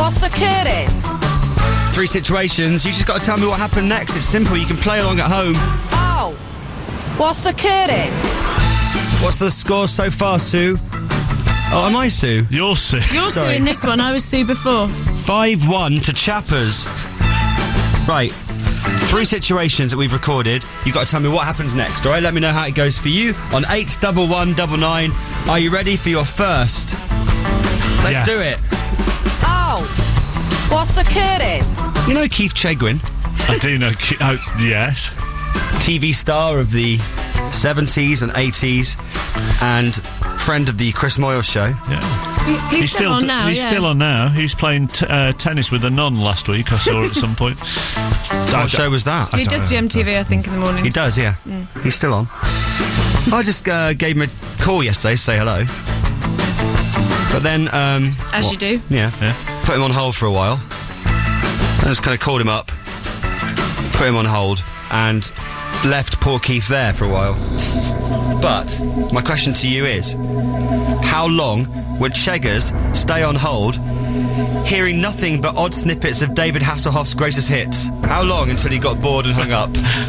What's occurring? 3 situations. You just got to tell me what happened next. It's simple. You can play along at home. Oh, what's occurring? What's the score so far, Sue? Oh, am I Sue? You're Sue. You're Sue in this one. I was Sue before. 5-1 to Chappers. Right. 3 situations that we've recorded. You've got to tell me what happens next, alright? Let me know how it goes for you on 81199. Are you ready for your first? Let's Yes. do it. Oh, what's occurring? You know Keith Chegwin? I do know. Yes. TV star of the 70s and 80s and friend of the Chris Moyle show. Yeah. He's still on now, He's still on now. He's playing tennis with a nun last week. I saw at some point. What show was that? He does do MTV, I think, in the mornings. He does, yeah. He's still on. I just gave him a call yesterday to say hello. But then... As you do. Yeah. Put him on hold for a while. I just kind of called him up, put him on hold, and left poor Keith there for a while. But my question to you is, how long would Cheggers stay on hold, hearing nothing but odd snippets of David Hasselhoff's greatest hits? How long until he got bored and hung up?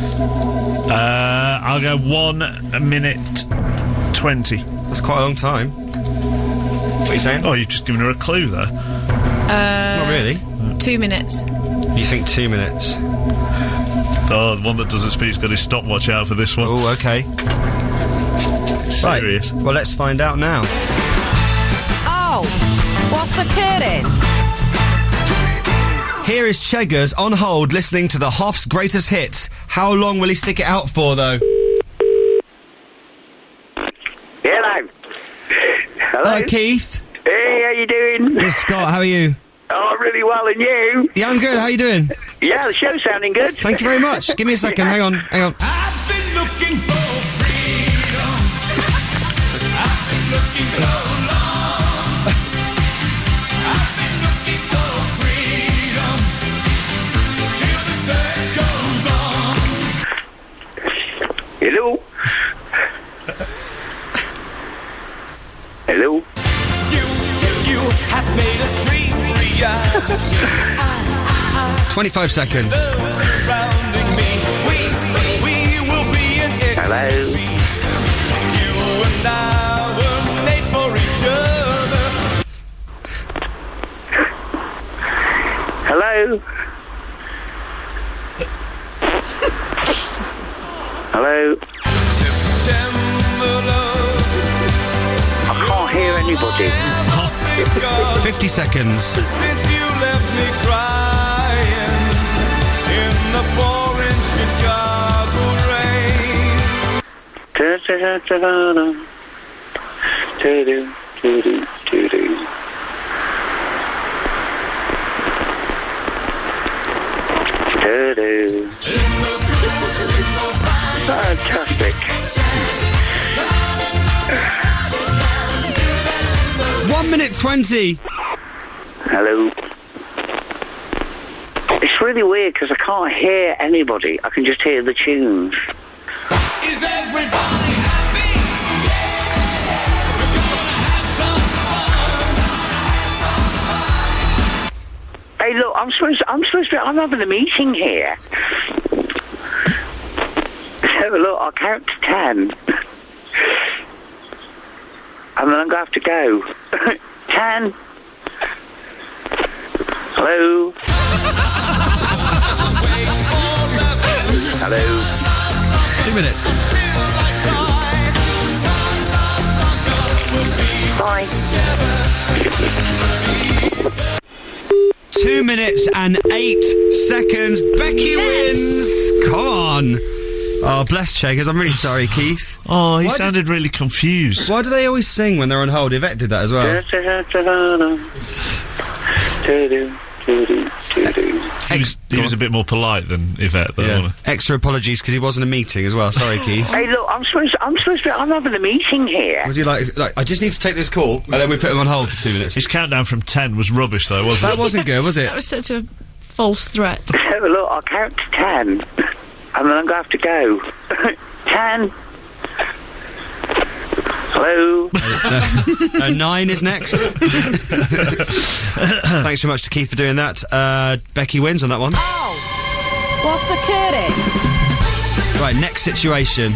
I'll go 1 minute 20. That's quite a long time. What are you saying? Oh, you've just given her a clue there. Not really. 2 minutes. You think 2 minutes? Oh, the one that doesn't speak's got his stopwatch out for this one. Oh, okay. Serious. Right. Well, let's find out now. Oh, what's occurring? Here is Cheggers on hold listening to the Hoff's greatest hits. How long will he stick it out for, though? Hello. Hello. Hi, Keith. Hey, how you doing? It's Scott. How are you? Oh, really well, and you? Yeah, I'm good. How you doing? Yeah, the show's sounding good. Thank you very much. Give me a second. Hang on. I've been looking for freedom. I've been looking so long. I've been looking for freedom. Till the search goes on. Hello? Hello? You have made a dream reality. 25 seconds. Surrounding me. We will be an Hello? You and I were made for each other. Hello? Hello? September love. I can't hear anybody. 50 seconds. Since you left me crying in the pouring Chicago rain. Da-da-da-da-da. Do-do, do-do, do-do. Do-do. Fantastic. 1 minute 20. Hello. It's really weird because I can't hear anybody. I can just hear the tunes. Is everybody happy? We're gonna have some fun. Hey, look, I'm I'm having a meeting here. So, look, I'll count to 10. And then I'm going to have to go. 10. Hello? Hello? 2 minutes. Bye. 2 minutes and 8 seconds. Becky wins. Come on. Oh, bless Cheggers. I'm really sorry, Keith. Oh, he Why sounded really confused. Why do they always sing when they're on hold? Yvette did that as well. He was a bit more polite than Yvette, though, wasn't he? Extra apologies because he was in a meeting as well. Sorry, Keith. Hey, look, I'm having a meeting here. Would you like, I just need to take this call, and then we put him on hold for 2 minutes. His countdown from 10 was rubbish, though, wasn't That it? wasn't good, was it? That was such a false threat. So, look, I'll count to 10, and then I'm going to have to go. 10. Hello? 9 is next. Thanks very much to Keith for doing that. Becky wins on that one. Oh, what's occurring? Right, next situation.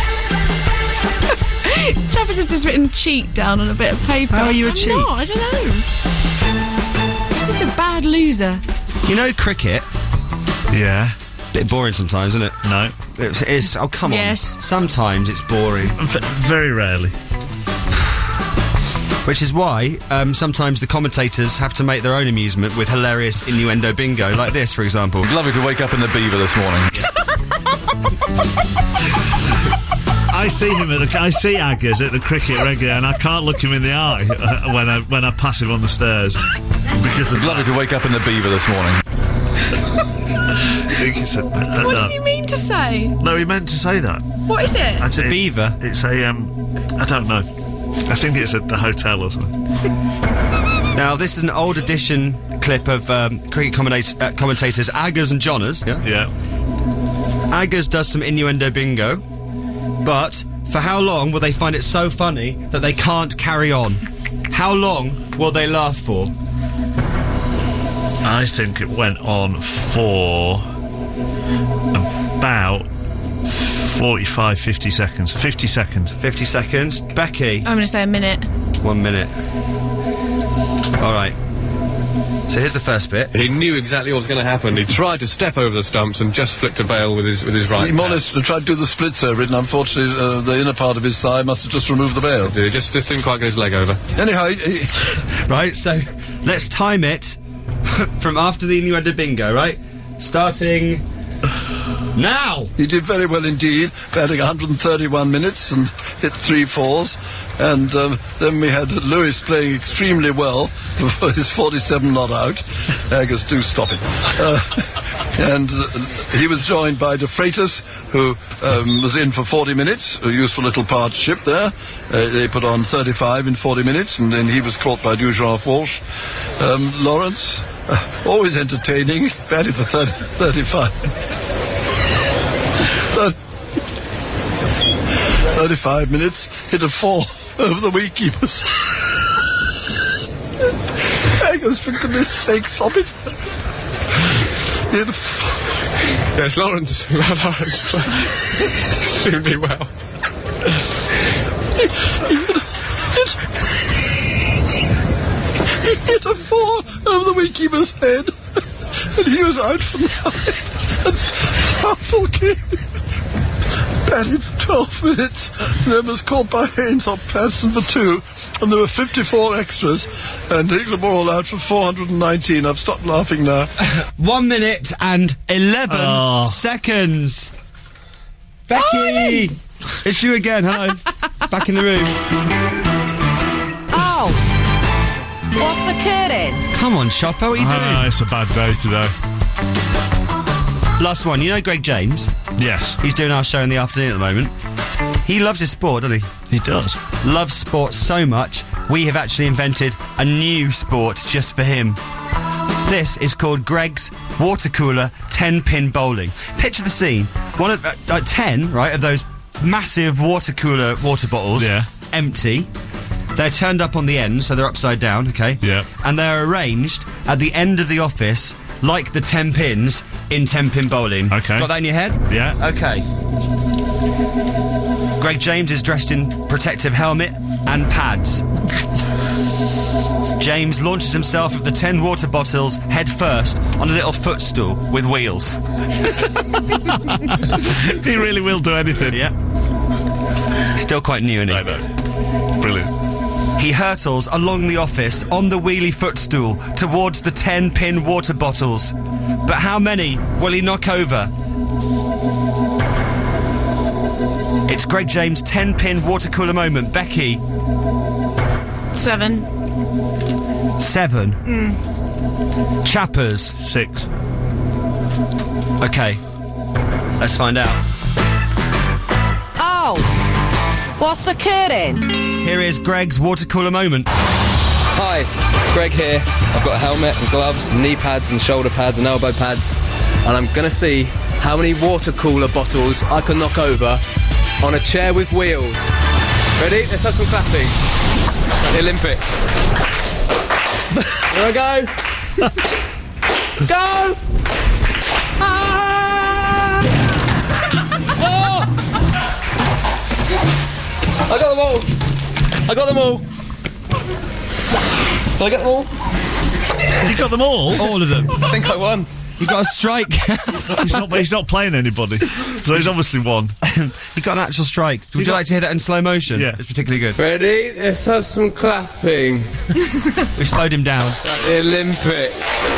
Travis has just written cheat down on a bit of paper. How are you a cheat? No, I don't know. He's just a bad loser. You know cricket? Yeah. Bit boring sometimes, isn't it? No. It is. Oh, come Yes. on. Sometimes it's boring. Very rarely. Which is why sometimes the commentators have to make their own amusement with hilarious innuendo bingo, like this, for example. Lovely to wake up in the Beaver this morning. I see him I see Aggers at the cricket regularly, and I can't look him in the eye when I pass him on the stairs because of Lovely to wake up in the Beaver this morning. I think it's a, What did you mean to say? No, he meant to say that. What is it? Actually, Beaver? It's a I don't know. I think it's at the hotel or something. Now, this is an old edition clip of cricket commentators Aggers and Johners. Yeah. Yeah. Aggers does some innuendo bingo, but for how long will they find it so funny that they can't carry on? How long will they laugh for? I think it went on for about 45, 50 seconds. 50 seconds. 50 seconds. Becky? I'm going to say a minute. 1 minute. All right. So here's the first bit. He knew exactly what was going to happen. He tried to step over the stumps and just flicked a bail with his right He more or less tried to do the splits over it, and unfortunately the inner part of his thigh must have just removed the bail. He just didn't quite get his leg over. Anyhow, Right, so let's time it from after the innuendo bingo, right? Starting now! he did very well indeed, batting 131 minutes and hit 3 fours. And then we had Lewis playing extremely well for his 47 not out. Aggers do stop it. And he was joined by De Freitas, who was in for 40 minutes, a useful little partnership there. They put on 35 in 40 minutes, and then he was caught by Dujean Walsh. Lawrence, always entertaining, batted for 35. 35 minutes, hit a 4 over the wicketkeepers. Aggers, for goodness sake, stop it. Hit a Yes, Lawrence played extremely well. He hit a 4 over the wicketkeeper's head, and he was out for 9. And Southall came. Batted for 12 minutes, and then was caught by Haynes off Patterson for 2, and there were 54 extras, and England were all out for 419. I've stopped laughing now. 1 minute and 11 seconds. Becky! It's you again, hello. Back in the room. Oh, what's occurring? Come on, Chopper, what are you doing? It's a bad day today. Last one, you know Greg James? Yes. He's doing our show in the afternoon at the moment. He loves his sport, doesn't he? He does. Loves sport so much, we have actually invented a new sport just for him. This is called Greg's Water Cooler 10-pin bowling. Picture the scene. One of 10, right, of those massive water cooler water bottles, empty. They're turned up on the end, so they're upside down, okay? Yeah. And they're arranged at the end of the office like the 10 pins in 10-pin bowling. Okay. Got that in your head? Yeah. Okay. Greg James is dressed in protective helmet and pads. James launches himself at the 10 water bottles head first on a little footstool with wheels. He really will do anything. Yeah. Still quite new, isn't he? I know. Brilliant. He hurtles along the office on the wheelie footstool towards the 10-pin water bottles. But how many will he knock over? It's Greg James' 10-pin water cooler moment. Becky? 7. 7. Chappers? 6. Okay. Let's find out. Oh, what's occurring? Here is Greg's water cooler moment. Hi, Greg here. I've got a helmet and gloves and knee pads and shoulder pads and elbow pads, and I'm gonna see how many water cooler bottles I can knock over on a chair with wheels. Ready? Let's have some clapping. The Olympics. Here I go. Go! Ah! Oh! I got them all. I got them all. Did I get them all? You got them all? All of them. I think I won. You got a strike. He's not playing anybody, so he's obviously won. You got an actual strike. Would you like to hear that in slow motion? Yeah. It's particularly good. Ready? Let's have some clapping. We slowed him down. At the Olympics.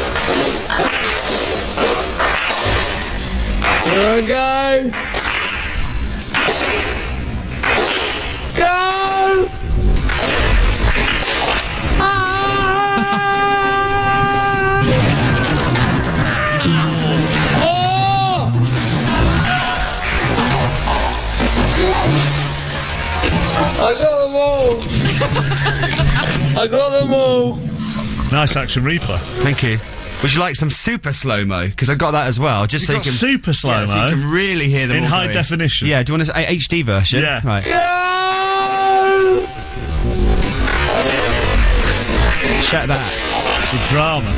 Here I go. Go! I got them all! I got them all! Nice action replay. Thank you. Would you like some super slow-mo? Because I got that as well, just so you can... super slow-mo? So you can really hear them in all high going. definition? Yeah, do you want an HD version? Yeah. Right. Go! Check that. The drama.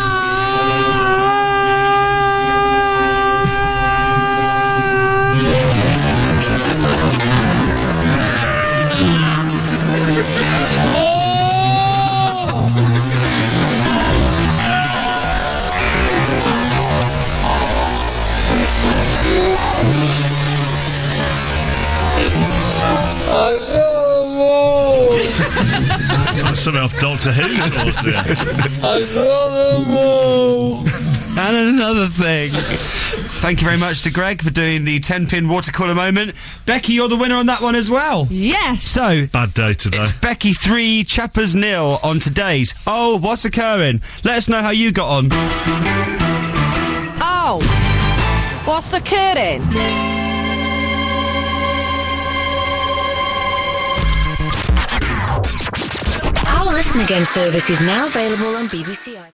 Something off Doctor Who towards it. I got them all! And another thing. Thank you very much to Greg for doing the 10-pin water cooler moment. Becky, you're the winner on that one as well. Yes. So, bad day today. It's Becky 3, Chappers 0 on today's Oh, What's Occurring? Let us know how you got on. Oh, what's occurring? Our Listen Again service is now available on BBC iPlayer.